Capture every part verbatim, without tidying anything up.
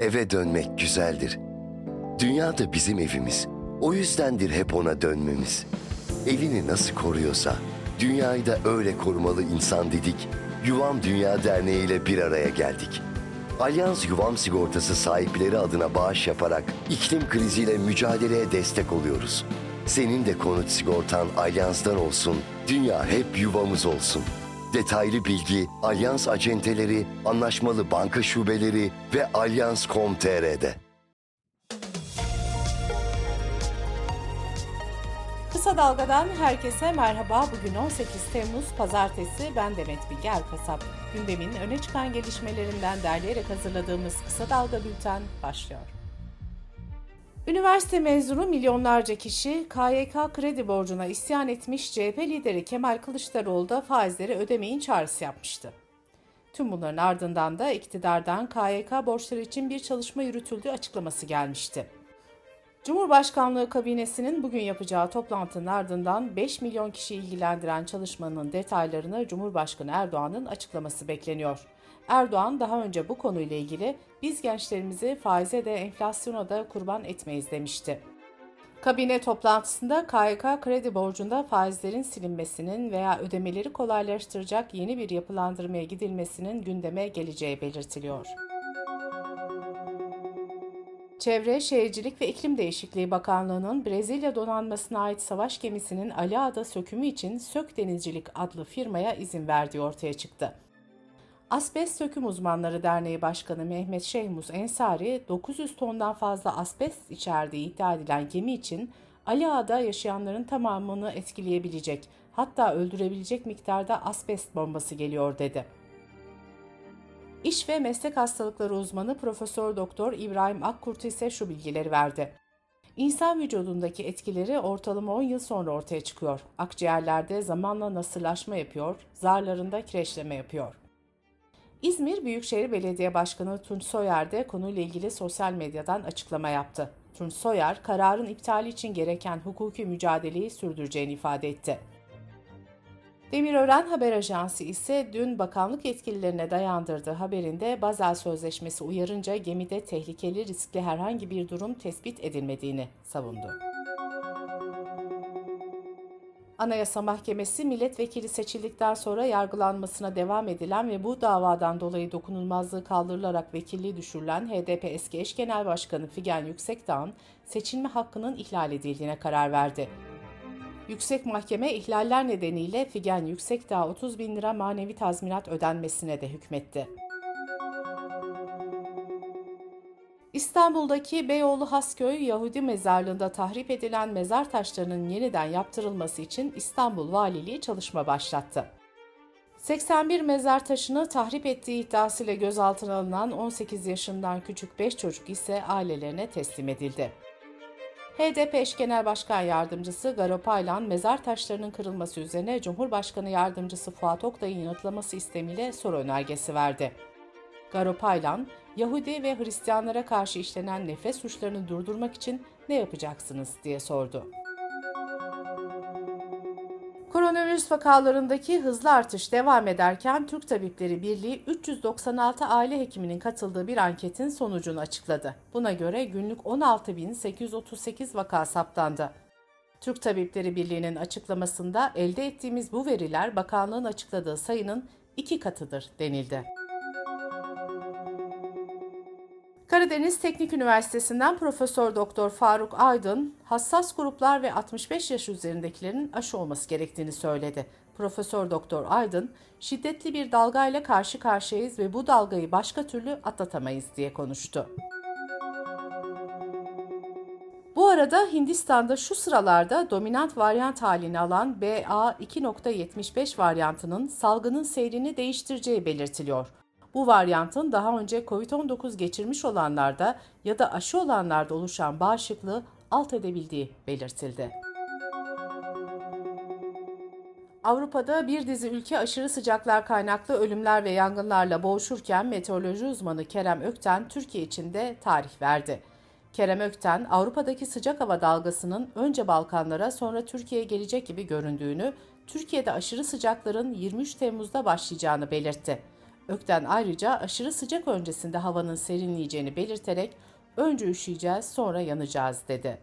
Eve dönmek güzeldir. Dünya da bizim evimiz. O yüzdendir hep ona dönmemiz. Evini nasıl koruyorsa, dünyayı da öyle korumalı insan dedik. Yuvam Dünya Derneği ile bir araya geldik. Alyans Yuvam Sigortası sahipleri adına bağış yaparak iklim kriziyle mücadeleye destek oluyoruz. Senin de konut sigortan Alyans'tan olsun, dünya hep yuvamız olsun. Detaylı bilgi Alyans acenteleri, anlaşmalı banka şubeleri ve alyans nokta com nokta tr'de. Kısa Dalga'dan herkese merhaba. Bugün on sekiz Temmuz Pazartesi. Ben Demet Bilge Erkasap. Gündemin öne çıkan gelişmelerinden derleyerek hazırladığımız Kısa Dalga Bülten başlıyor. Üniversite mezunu milyonlarca kişi K Y K kredi borcuna isyan etmiş, C H P lideri Kemal Kılıçdaroğlu da faizleri ödemeyin çağrısı yapmıştı. Tüm bunların ardından da iktidardan K Y K borçları için bir çalışma yürütüldüğü açıklaması gelmişti. Cumhurbaşkanlığı kabinesinin bugün yapacağı toplantının ardından beş milyon kişiyi ilgilendiren çalışmanın detaylarını Cumhurbaşkanı Erdoğan'ın açıklaması bekleniyor. Erdoğan daha önce bu konuyla ilgili biz gençlerimizi faize de enflasyona da kurban etmeyiz demişti. Kabine toplantısında K Y K kredi borcunda faizlerin silinmesinin veya ödemeleri kolaylaştıracak yeni bir yapılandırmaya gidilmesinin gündeme geleceği belirtiliyor. Çevre, Şehircilik ve İklim Değişikliği Bakanlığı'nın Brezilya donanmasına ait savaş gemisinin Ali Ağa'da sökümü için Sök Denizcilik adlı firmaya izin verdiği ortaya çıktı. Asbest Söküm Uzmanları Derneği Başkanı Mehmet Şehmuz Ensari, dokuz yüz tondan fazla asbest içerdiği iddia edilen gemi için Ali Ağa'da yaşayanların tamamını etkileyebilecek, hatta öldürebilecek miktarda asbest bombası geliyor dedi. İş ve Meslek Hastalıkları uzmanı Profesör Doktor İbrahim Akkurt ise şu bilgileri verdi. İnsan vücudundaki etkileri ortalama on yıl sonra ortaya çıkıyor. Akciğerlerde zamanla nasırlaşma yapıyor, zarlarında kireçleme yapıyor. İzmir Büyükşehir Belediye Başkanı Tunç Soyer de konuyla ilgili sosyal medyadan açıklama yaptı. Tunç Soyer, kararın iptali için gereken hukuki mücadeleyi sürdüreceğini ifade etti. Demirören Haber Ajansı ise dün bakanlık yetkililerine dayandırdığı haberinde Basel Sözleşmesi uyarınca gemide tehlikeli, riskli herhangi bir durum tespit edilmediğini savundu. Anayasa Mahkemesi milletvekili seçildikten sonra yargılanmasına devam edilen ve bu davadan dolayı dokunulmazlığı kaldırılarak vekilliği düşürülen H D P eski eş genel başkanı Figen Yüksekdağ'ın seçilme hakkının ihlal edildiğine karar verdi. Yüksek Mahkeme ihlaller nedeniyle Figen Yüksekdağ'a otuz bin lira manevi tazminat ödenmesine de hükmetti. İstanbul'daki Beyoğlu Hasköy Yahudi mezarlığında tahrip edilen mezar taşlarının yeniden yaptırılması için İstanbul Valiliği çalışma başlattı. seksen bir mezar taşını tahrip ettiği iddiasıyla gözaltına alınan on sekiz yaşından küçük beş çocuk ise ailelerine teslim edildi. H D P eş genel başkan yardımcısı Garo Paylan, mezar taşlarının kırılması üzerine Cumhurbaşkanı yardımcısı Fuat Oktay'ın yanıtlaması istemiyle soru önergesi verdi. Garo Paylan, Yahudi ve Hristiyanlara karşı işlenen nefret suçlarını durdurmak için ne yapacaksınız diye sordu. Koronavirüs vakalarındaki hızlı artış devam ederken Türk Tabipleri Birliği üç yüz doksan altı aile hekiminin katıldığı bir anketin sonucunu açıkladı. Buna göre günlük on altı bin sekiz yüz otuz sekiz vaka saptandı. Türk Tabipleri Birliği'nin açıklamasında elde ettiğimiz bu veriler bakanlığın açıkladığı sayının iki katıdır denildi. Karadeniz Teknik Üniversitesi'nden Profesör Doktor Faruk Aydın, hassas gruplar ve altmış beş yaş üzerindekilerin aşı olması gerektiğini söyledi. Profesör Doktor Aydın, şiddetli bir dalgayla karşı karşıyayız ve bu dalgayı başka türlü atlatamayız diye konuştu. Bu arada Hindistan'da şu sıralarda dominant varyant halini alan B A iki nokta yetmiş beş varyantının salgının seyrini değiştireceği belirtiliyor. Bu varyantın daha önce kovid on dokuz geçirmiş olanlarda ya da aşı olanlarda oluşan bağışıklığı alt edebildiği belirtildi. Avrupa'da bir dizi ülke aşırı sıcaklar kaynaklı ölümler ve yangınlarla boğuşurken meteoroloji uzmanı Kerem Ökten Türkiye için de tarih verdi. Kerem Ökten, Avrupa'daki sıcak hava dalgasının önce Balkanlara sonra Türkiye'ye gelecek gibi göründüğünü, Türkiye'de aşırı sıcakların yirmi üç Temmuz'da başlayacağını belirtti. Ökten ayrıca aşırı sıcak öncesinde havanın serinleyeceğini belirterek önce üşüyeceğiz sonra yanacağız dedi.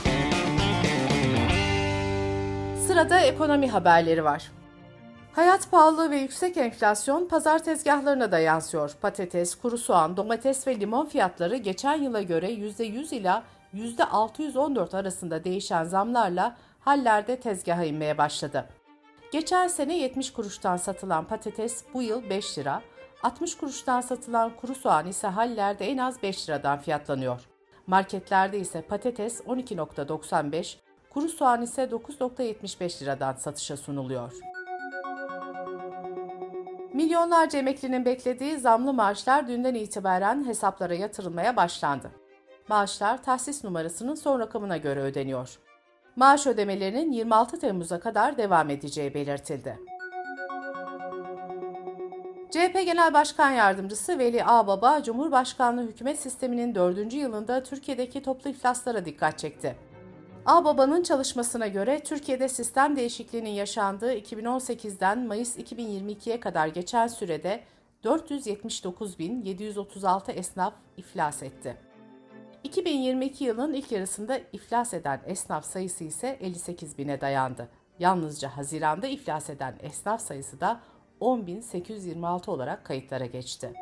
Sırada ekonomi haberleri var. Hayat pahalılığı ve yüksek enflasyon pazar tezgahlarına da yansıyor. Patates, kuru soğan, domates ve limon fiyatları geçen yıla göre yüzde yüz ila yüzde altı yüz on dört arasında değişen zamlarla hallerde tezgaha inmeye başladı. Geçen sene yetmiş kuruştan satılan patates bu yıl beş lira, altmış kuruştan satılan kuru soğan ise hallerde en az beş liradan fiyatlanıyor. Marketlerde ise patates on iki virgül doksan beş, kuru soğan ise dokuz virgül yetmiş beş liradan satışa sunuluyor. Milyonlarca emeklinin beklediği zamlı maaşlar dünden itibaren hesaplara yatırılmaya başlandı. Maaşlar tahsis numarasının son rakamına göre ödeniyor. Maaş ödemelerinin yirmi altı Temmuz'a kadar devam edeceği belirtildi. C H P Genel Başkan Yardımcısı Veli Ağbaba, Cumhurbaşkanlığı hükümet sisteminin dördüncü yılında Türkiye'deki toplu iflaslara dikkat çekti. Ağbaba'nın çalışmasına göre Türkiye'de sistem değişikliğinin yaşandığı iki bin on sekizden Mayıs iki bin yirmi ikiye kadar geçen sürede dört yüz yetmiş dokuz bin yedi yüz otuz altı esnaf iflas etti. iki bin yirmi iki yılının ilk yarısında iflas eden esnaf sayısı ise elli sekiz bine dayandı. Yalnızca Haziran'da iflas eden esnaf sayısı da on bin sekiz yüz yirmi altı olarak kayıtlara geçti.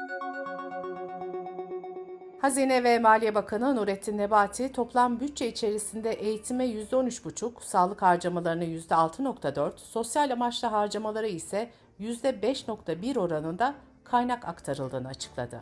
Hazine ve Maliye Bakanı Nurettin Nebati, toplam bütçe içerisinde eğitime yüzde on üç virgül beş, sağlık harcamalarına yüzde altı virgül dört, sosyal amaçlı harcamalara ise yüzde beş virgül bir oranında kaynak aktarıldığını açıkladı.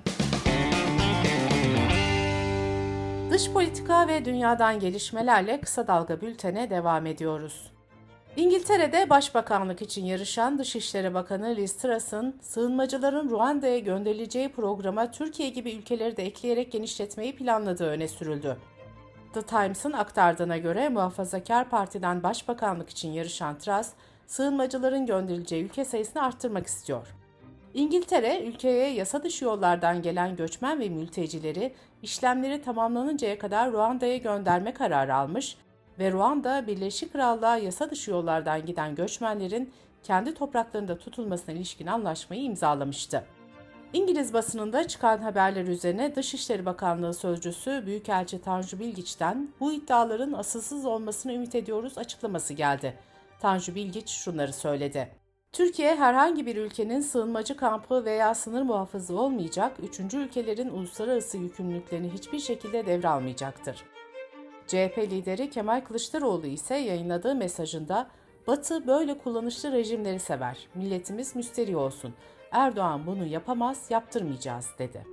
Dış politika ve dünyadan gelişmelerle kısa dalga bültene devam ediyoruz. İngiltere'de Başbakanlık için yarışan Dışişleri Bakanı Liz Truss'ın sığınmacıların Ruanda'ya gönderileceği programa Türkiye gibi ülkeleri de ekleyerek genişletmeyi planladığı öne sürüldü. The Times'ın aktardığına göre Muhafazakar Parti'den Başbakanlık için yarışan Truss, sığınmacıların gönderileceği ülke sayısını arttırmak istiyor. İngiltere, ülkeye yasa dışı yollardan gelen göçmen ve mültecileri işlemleri tamamlanıncaya kadar Ruanda'ya gönderme kararı almış ve Ruanda, Birleşik Krallığa yasa dışı yollardan giden göçmenlerin kendi topraklarında tutulmasına ilişkin anlaşmayı imzalamıştı. İngiliz basınında çıkan haberler üzerine Dışişleri Bakanlığı Sözcüsü Büyükelçi Tanju Bilgiç'ten bu iddiaların asılsız olmasını ümit ediyoruz açıklaması geldi. Tanju Bilgiç şunları söyledi. Türkiye herhangi bir ülkenin sığınmacı kampı veya sınır muhafızı olmayacak, üçüncü ülkelerin uluslararası yükümlülüklerini hiçbir şekilde devralmayacaktır. C H P lideri Kemal Kılıçdaroğlu ise yayınladığı mesajında Batı böyle kullanışlı rejimleri sever, milletimiz müsterih olsun, Erdoğan bunu yapamaz, yaptırmayacağız dedi.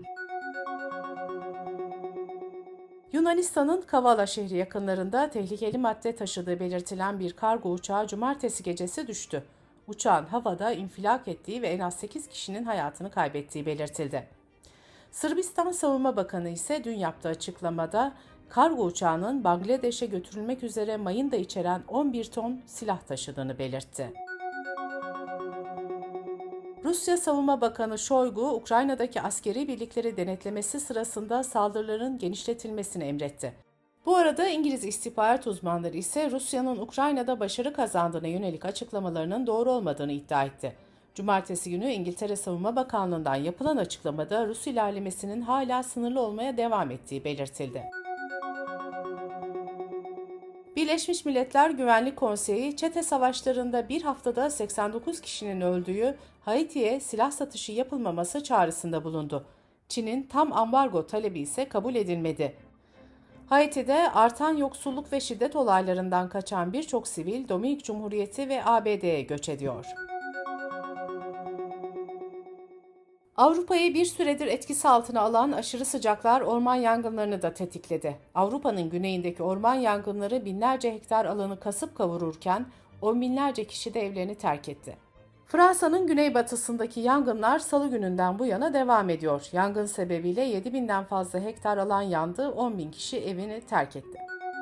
Yunanistan'ın Kavala şehri yakınlarında tehlikeli madde taşıdığı belirtilen bir kargo uçağı cumartesi gecesi düştü. Uçağın havada infilak ettiği ve en az sekiz kişinin hayatını kaybettiği belirtildi. Sırbistan Savunma Bakanı ise dün yaptığı açıklamada kargo uçağının Bangladeş'e götürülmek üzere mayın da içeren on bir ton silah taşıdığını belirtti. Rusya Savunma Bakanı Şoygu, Ukrayna'daki askeri birlikleri denetlemesi sırasında saldırıların genişletilmesini emretti. Bu arada İngiliz istihbarat uzmanları ise Rusya'nın Ukrayna'da başarı kazandığına yönelik açıklamalarının doğru olmadığını iddia etti. Cumartesi günü İngiltere Savunma Bakanlığı'ndan yapılan açıklamada Rus ilerlemesinin hala sınırlı olmaya devam ettiği belirtildi. Birleşmiş Milletler Güvenlik Konseyi, çete savaşlarında bir haftada seksen dokuz kişinin öldüğü Haiti'ye silah satışı yapılmaması çağrısında bulundu. Çin'in tam ambargo talebi ise kabul edilmedi. Haiti'de artan yoksulluk ve şiddet olaylarından kaçan birçok sivil Dominik Cumhuriyeti ve A B D'ye göç ediyor. Avrupa'yı bir süredir etkisi altına alan aşırı sıcaklar orman yangınlarını da tetikledi. Avrupa'nın güneyindeki orman yangınları binlerce hektar alanı kasıp kavururken on binlerce kişi de evlerini terk etti. Fransa'nın güneybatısındaki yangınlar Salı gününden bu yana devam ediyor. Yangın sebebiyle yedi binden fazla hektar alan yandı, on bin kişi evini terk etti.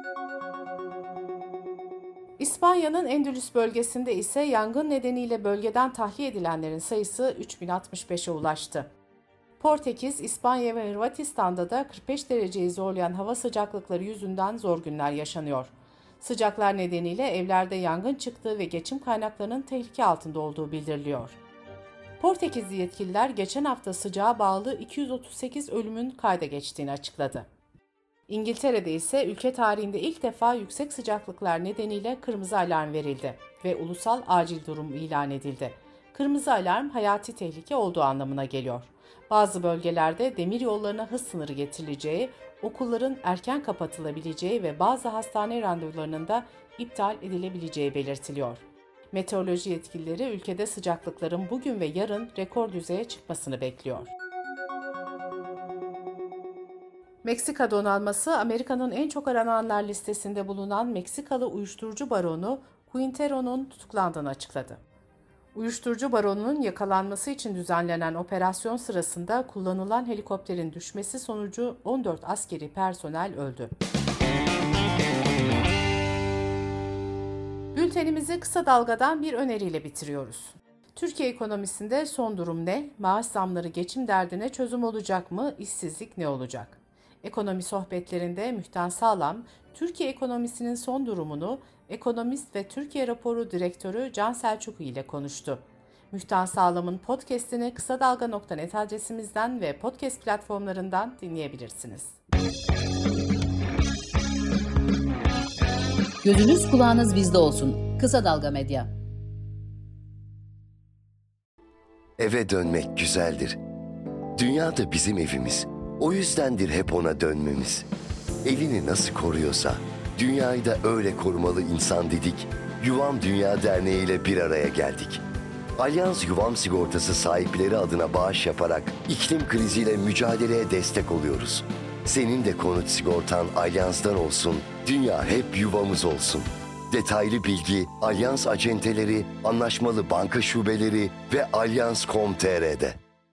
İspanya'nın Endülüs bölgesinde ise yangın nedeniyle bölgeden tahliye edilenlerin sayısı üç bin altmış beşe ulaştı. Portekiz, İspanya ve Hırvatistan'da da kırk beş dereceyi zorlayan hava sıcaklıkları yüzünden zor günler yaşanıyor. Sıcaklar nedeniyle evlerde yangın çıktığı ve geçim kaynaklarının tehlike altında olduğu bildiriliyor. Portekizli yetkililer geçen hafta sıcağa bağlı iki yüz otuz sekiz ölümün kayda geçtiğini açıkladı. İngiltere'de ise ülke tarihinde ilk defa yüksek sıcaklıklar nedeniyle kırmızı alarm verildi ve ulusal acil durum ilan edildi. Kırmızı alarm hayati tehlike olduğu anlamına geliyor. Bazı bölgelerde demiryollarına hız sınırı getirileceği, okulların erken kapatılabileceği ve bazı hastane randevularının da iptal edilebileceği belirtiliyor. Meteoroloji yetkilileri ülkede sıcaklıkların bugün ve yarın rekor düzeye çıkmasını bekliyor. Meksika donanması, Amerika'nın en çok arananlar listesinde bulunan Meksikalı uyuşturucu baronu Quintero'nun tutuklandığını açıkladı. Uyuşturucu baronunun yakalanması için düzenlenen operasyon sırasında kullanılan helikopterin düşmesi sonucu on dört askeri personel öldü. Bültenimizi kısa dalgadan bir öneriyle bitiriyoruz. Türkiye ekonomisinde son durum ne? Maaş zamları geçim derdine çözüm olacak mı? İşsizlik ne olacak? Ekonomi sohbetlerinde Mühtan Sağlam, Türkiye ekonomisinin son durumunu ekonomist ve Türkiye Raporu Direktörü Can Selçuklu ile konuştu. Mühtan Sağlam'ın podcast'ini kısa dalga nokta net adresimizden ve podcast platformlarından dinleyebilirsiniz. Gözünüz kulağınız bizde olsun. Kısa Dalga Medya. Eve dönmek güzeldir. Dünya da bizim evimiz. O yüzdendir hep ona dönmemiz. Evini nasıl koruyorsa, dünyayı da öyle korumalı insan dedik. Yuvam Dünya Derneği ile bir araya geldik. Alyans Yuvam Sigortası sahipleri adına bağış yaparak iklim kriziyle mücadeleye destek oluyoruz. Senin de konut sigortan Alyans'tan olsun, dünya hep yuvamız olsun. Detaylı bilgi Alyans acenteleri, anlaşmalı banka şubeleri ve alyans nokta com nokta tr'de.